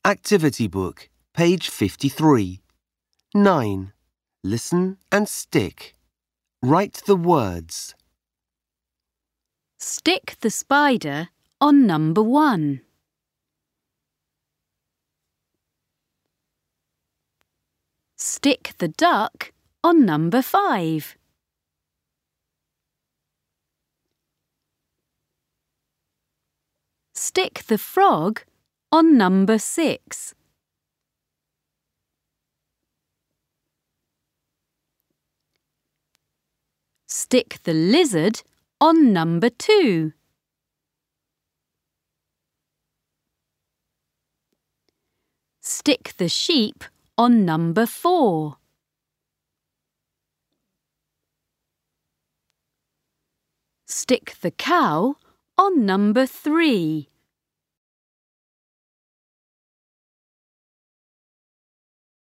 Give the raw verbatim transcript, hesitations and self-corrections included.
Activity book, page fifty-three. nine. Listen and stick. Write the words. Stick the spider on number one. Stick the duck on number five. Stick the frog on number six. Stick the lizard on number two. Stick the sheep on number four. Stick the cow on number three.